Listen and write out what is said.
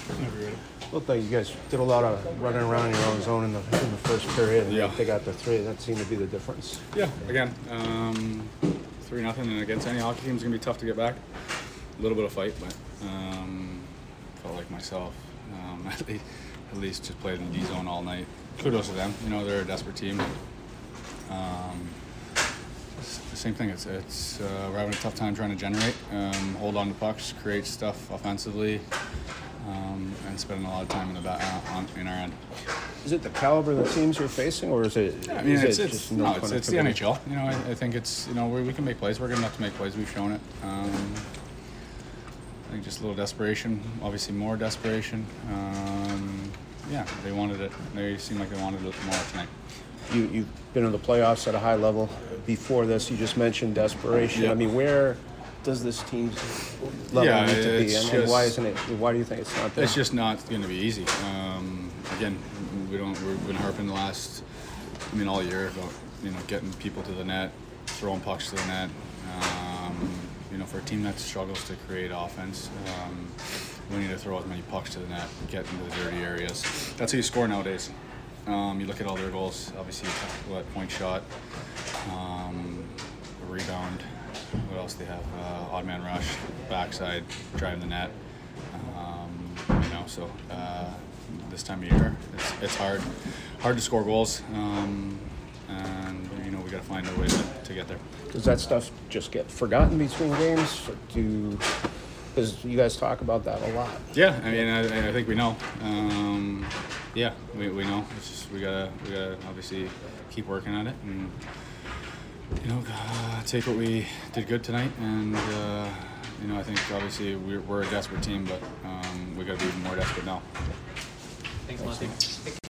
Looked like you guys did a lot of running around your own zone in the first period. Yeah. They got the three. That seemed to be the difference. Yeah, again, 3-0, and against any hockey team is going to be tough to get back. A little bit of fight, but felt like myself. At least just played in D zone all night. Kudos to them. You know, they're a desperate team. The same thing. It's we're having a tough time trying to generate, hold on to pucks, create stuff offensively, and spending a lot of time in the in our end. Is it the caliber of the teams you're facing, or is it? Yeah, I mean, it's the connectivity? NHL. You know, I think it's we can make plays. We're good enough to make plays. We've shown it. I think just a little desperation. Obviously, more desperation. Yeah, they wanted it. They seem like they wanted it more tonight. You've been in the playoffs at a high level. Before this, you just mentioned desperation. Yeah. I mean, where does this team's level need to be, and why isn't it? Why do you think it's not there? It's just not going to be easy. Again, we've been harping all year about getting people to the net, throwing pucks to the net. For a team that struggles to create offense, we need to throw as many pucks to the net, get into the dirty areas. That's how you score nowadays. You look at all their goals, obviously, point shot, a rebound. What else do they have? Odd man rush, backside, driving the net. So this time of year, it's hard to score goals, and we got to find a way to get there. Does that stuff just get forgotten between games? Because you guys talk about that a lot. Yeah, I mean, I think we know. Yeah, we know. It's just we gotta obviously keep working at it, and take what we did good tonight. And I think obviously we're a desperate team, but we gotta be even more desperate now. Thanks, Monty.